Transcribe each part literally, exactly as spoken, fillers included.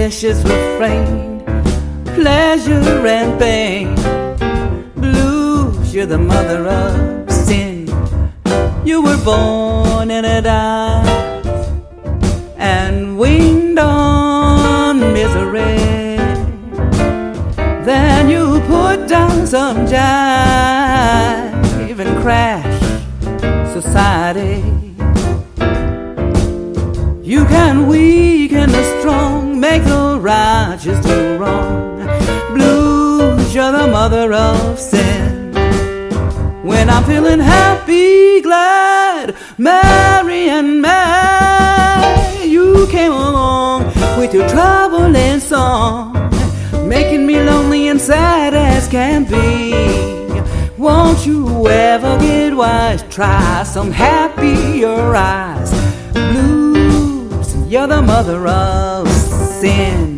vicious refrain, pleasure and pain. Blues, you're the mother of sin. You were born in a dive and winged on misery. Then you put down some jive and crash society. You can weaken the strong, make the righteous do wrong. Blues, you're the mother of sin. When I'm feeling happy, glad, merry and mad, you came along with your troubling song, making me lonely and sad as can be. Won't you ever get wise? Try some happier eyes. Blues, you're the mother of sin.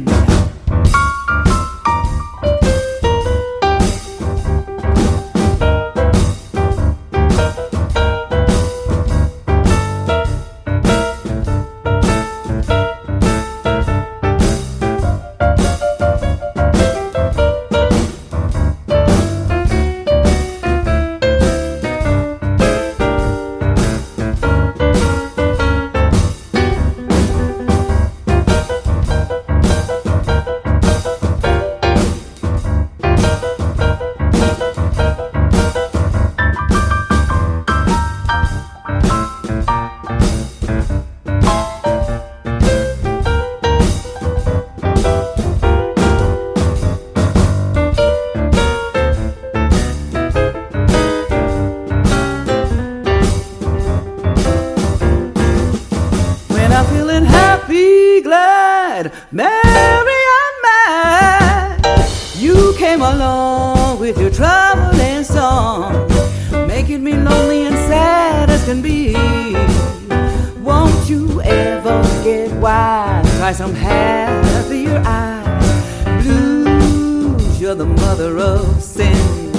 I'm feeling happy, glad, merry and mad, you came along with your troubling song, making me lonely and sad as can be. Won't you ever get wise? Try some happier eyes. Blues, you're the mother of sin.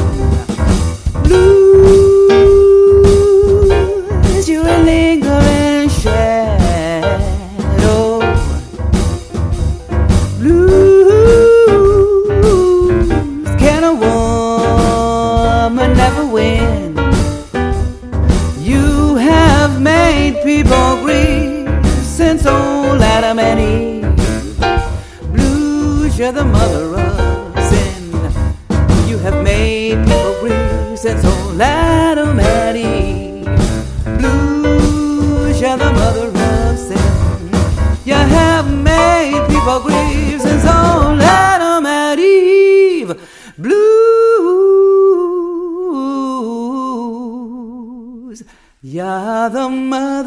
Blues, you're a lingering shadow. Never win. You have made people grieve since old Adam and Eve. Blues, you're the mother of sin. You have made people grieve since old Adam and Eve. Blues, you're the mother of sin. You have made people grieve since old Adam and Eve. Blues, you're the mother